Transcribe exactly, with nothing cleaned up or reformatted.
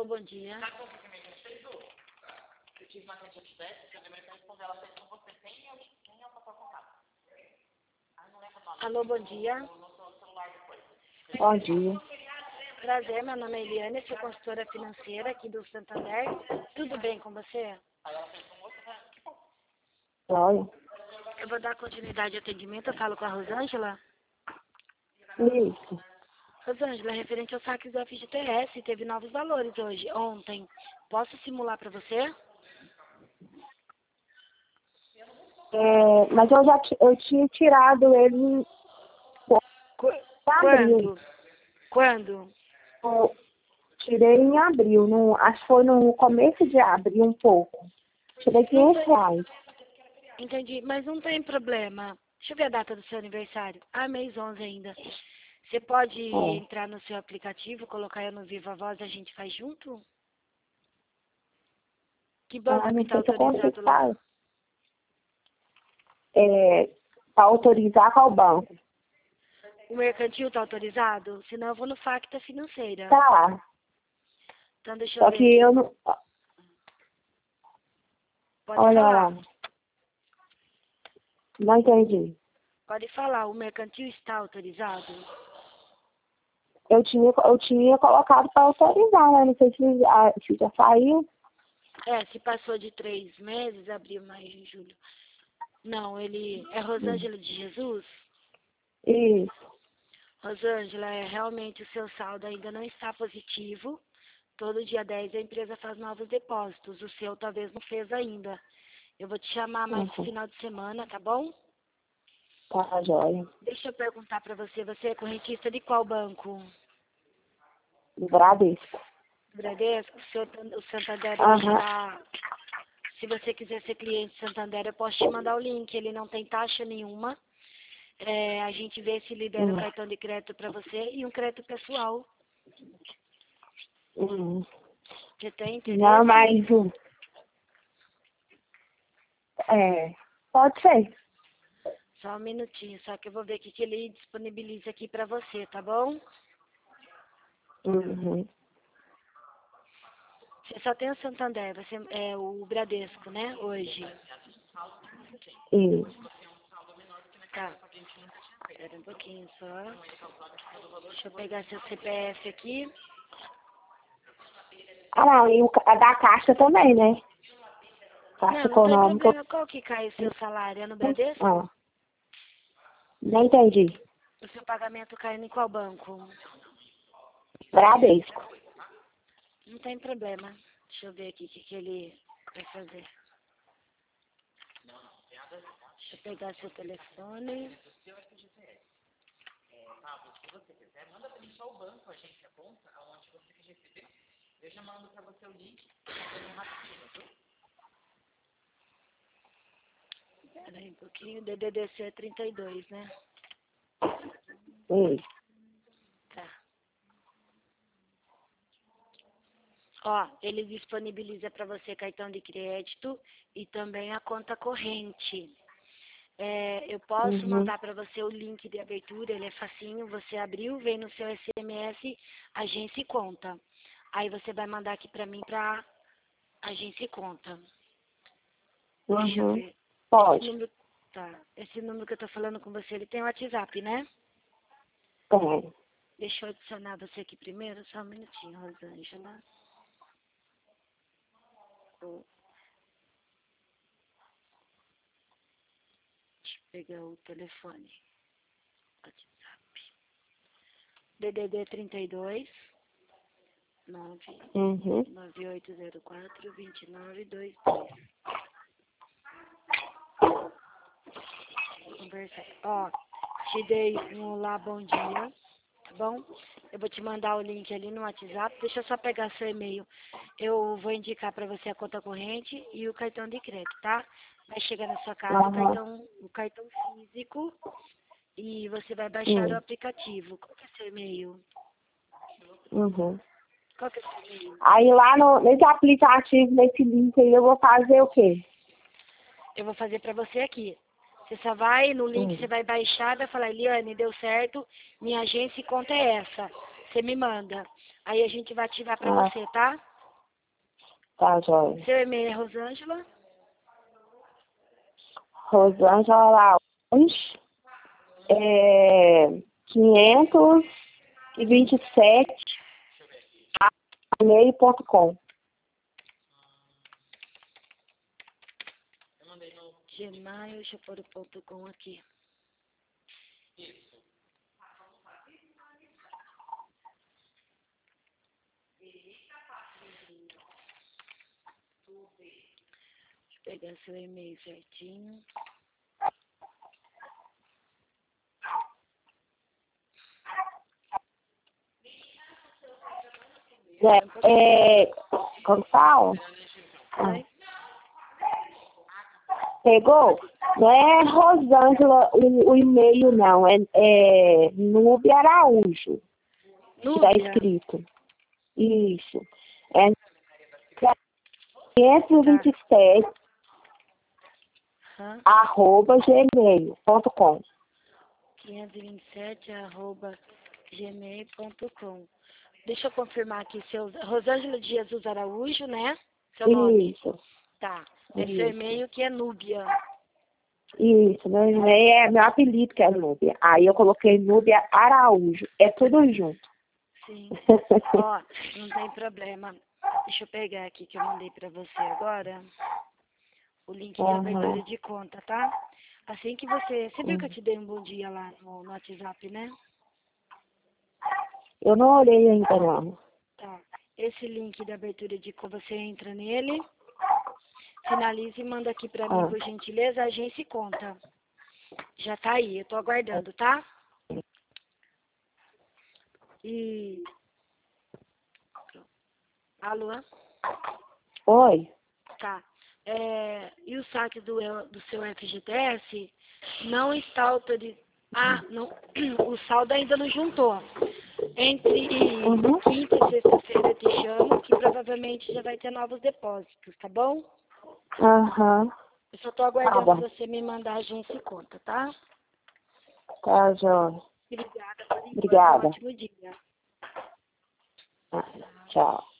Alô, bom dia. Sabe qual foi o que a gente fez, Lu? Eu tive uma cliente de teste, que a minha respondeu, ela fez com você. Quem é o quem é o papel contato? Ah, não lembro o nome. Alô, bom dia. No seu celular depois. Bom dia. Prazer, meu nome é Eliane, sou consultora financeira aqui do Santander. Tudo bem com você? Aí ela fez com você, né? Que bom. Olha. Eu vou dar continuidade ao atendimento, eu falo com a Rosângela. Isso. Rosângela, referente aos saques do F G T S, teve novos valores hoje, ontem. Posso simular para você? É, mas eu já ti- eu tinha tirado ele em Qu- abril. Quando? Quando? Eu tirei em abril, no, acho que foi no começo de abril um pouco. Tirei quinhentos reais. Entendi, mas não tem problema. Deixa eu ver a data do seu aniversário. Ah, mês onze ainda. Você pode É. entrar no seu aplicativo, colocar eu no Viva Voz e a gente faz junto? Que banco Ah, que não está sei se eu consigo autorizado lá? falar. É, para autorizar qual banco? O mercantil está autorizado? Senão eu vou no Facta Financeira. Tá. Então deixa eu Só ver que aqui. eu não. Pode Olha falar. lá. Não entendi. Pode falar. O mercantil está autorizado? Eu tinha, eu tinha colocado para autorizar, né? Não sei se, ah, se já saiu. É, se passou de três meses, abril, maio, julho. Não, ele... É Rosângela de Jesus? Isso. Rosângela, é, realmente o seu saldo ainda não está positivo. Todo dia dez a empresa faz novos depósitos. O seu talvez não fez ainda. Eu vou te chamar mais no Uhum. final de semana, tá bom? Tá, joia. Deixa eu perguntar para você, você é correntista de qual banco? Do Bradesco. Bradesco? O, seu, o Santander ele Aham. está... Se você quiser ser cliente Santander, eu posso te mandar o link. Ele não tem taxa nenhuma. É, a gente vê se libera o Hum. cartão de crédito para você e um crédito pessoal. Hum. Você tem interesse? Não, mas. hum, É. Pode ser. Só um minutinho, só que eu vou ver o que que ele disponibiliza aqui para você, tá bom? Uhum. Você só tem o Santander, você é o Bradesco, né, hoje. Isso. Tá. Espera um pouquinho só. Deixa eu pegar seu C P F aqui. Ah, não, e o, ca- a da Caixa também, né? Caixa Não, não tem Econômica. problema. Qual que cai o seu salário? É no Bradesco? Ah, não entendi. O seu pagamento cai em qual banco? Bradesco. Não tem problema. Deixa eu ver aqui o que, que ele vai fazer. Deixa eu pegar seu telefone. Se você quiser, manda pra mim só o banco, a agência conta, aonde você quer receber. Eu já mando pra você o link, fazendo rapidinho, viu? Espera aí um pouquinho. D D D C é trinta e dois, né? Isso. Tá. Ó, ele disponibiliza para você cartão de crédito e também a conta corrente. É, eu posso Uhum. mandar para você o link de abertura, ele é facinho, você abriu, vem no seu S M S, agência e conta. Aí você vai mandar aqui para mim para agência e conta. Deixa eu Uhum. ver. Esse Pode. número, tá, esse número que eu tô falando com você, ele tem o WhatsApp, né? Tem. Deixa eu adicionar você aqui primeiro, só um minutinho, Rosângela. Oh, deixa eu pegar o telefone. WhatsApp. D D D trinta e dois, nove Uhum. nove oito zero quatro, dois nove dois dois. Conversar. Ó, te dei um olá, bom dia, tá bom? Eu vou te mandar o link ali no WhatsApp. Deixa eu só pegar seu e-mail. Eu vou indicar para você a conta corrente e o cartão de crédito, tá? Vai chegar na sua casa o Aham. cartão, o cartão físico e você vai baixar o Hum. aplicativo. Qual que é seu e-mail? Uhum. Qual que é seu e-mail? Aí lá no, nesse aplicativo, nesse link aí, eu vou fazer o quê? Eu vou fazer para você aqui. Você só vai no link, Hum. você vai baixar, vai falar, Eliane, deu certo, minha agência e conta é essa. Você me manda. Aí a gente vai ativar para Ah, você, tá? Tá, joia. Seu e-mail é Rosângela? Rosângela Laus, é, quinhentos e vinte e sete, e-mail ponto com. Eu mandei no... Gmail, deixa eu pôr o ponto com aqui. Isso. Deixa eu pegar seu e-mail certinho. É, é, como fala? Ah. Pegou? Não é Rosângela o, o e-mail, não. É, é Núbia Araújo. Que está Núbia? escrito. Isso. É quinhentos e vinte e sete, Hã? arroba gmail ponto com. quinhentos e vinte e sete, arroba gmail ponto com. Deixa eu confirmar aqui, seu Rosângela de Jesus Araújo, né? Seu nome? Isso. Tá. É seu Isso. e-mail que é Núbia. Isso, meu e-mail é meu apelido que é Núbia. Aí eu coloquei Núbia Araújo. É tudo junto. Sim. Ó, não tem problema. Deixa eu pegar aqui que eu mandei pra você agora. O link de Uhum. abertura de conta, tá? Assim que você... Você viu que eu te dei um bom dia lá no, no WhatsApp, né? Eu não olhei ainda não. Tá. Esse link de abertura de conta, você entra nele, finaliza e manda aqui pra mim, Ah. por gentileza, agência e conta. Já tá aí, eu tô aguardando, tá? E... Alô? Oi? Tá. É, e o saque do, eu- do seu F G T S não está autorizado. Ah, não, o saldo ainda não juntou. Entre Uhum. quinta e sexta-feira eu te chamo, que provavelmente já vai ter novos depósitos, tá bom? Aham. Eu só tô Tá aguardando bom. você me mandar a agência e conta, tá? Tá, João. Obrigada, por enquanto, um Obrigada. ótimo dia. Ah, tchau.